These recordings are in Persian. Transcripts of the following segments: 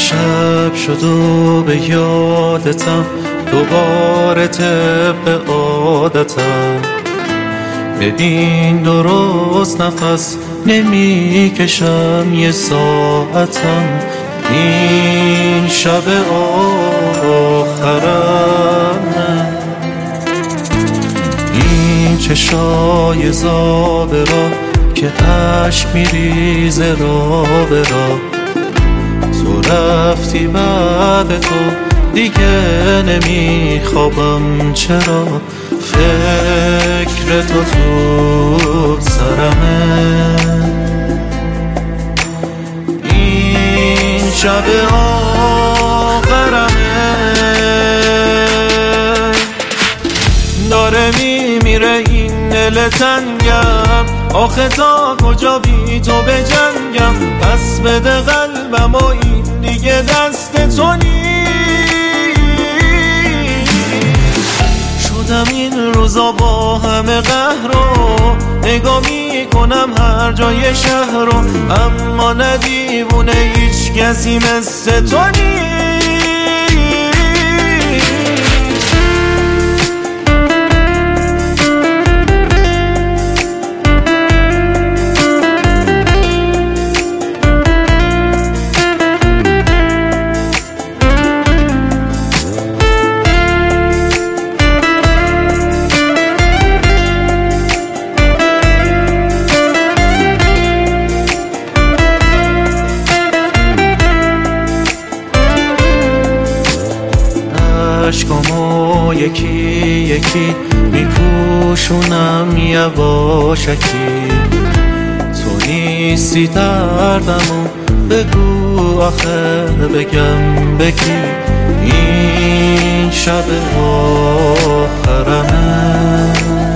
شب شد و به یادتم دوباره طبق عادتم. ببین درست نفس نمی کشم یه ساعتم. این شب آخرم، این چشای زابرا که عشق میریزه را به را. تو رفتی بعد تو دیگه نمیخوابم، چرا فکر تو سرمه. این شب آخرمه، داره میمیره این دل تنگم. آخه تا کجا بی تو بجنگم؟ پس بده قلبم و این دیگه دست تو نیست. شدم این روزا با همه قهر رو نگاه میکنم هر جای شهر رو، اما نه دیوونه هیچ کسی مثل تو نیست. عشقامو یکی یکی میپوشونم یواشکی. تو نیستی دردمو بگو آخه بگم بکی. این شب آخرمه،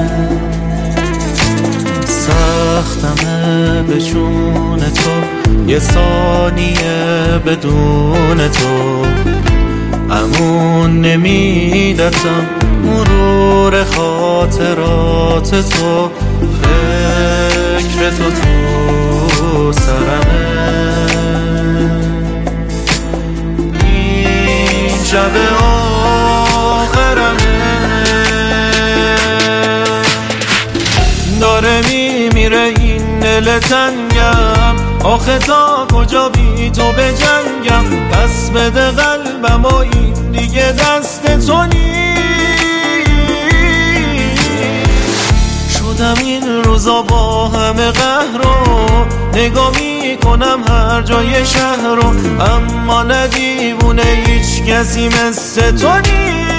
سختمه به جون تو یه ثانیه بدون تو. امون نمیدتم مرور خاطرات تو، فکر تو سرمه. این شب آخرمه، داره میمیره این دل تنگم. آخه تا کجا بی تو بجنگم؟ پس بده قلبم و این دیگه دست تو نیست. شدم این روزا با همه قهر رو نگاه میکنم هر جای شهر رو، اما نه دیوونه هیچ کسی مثل تو نیست.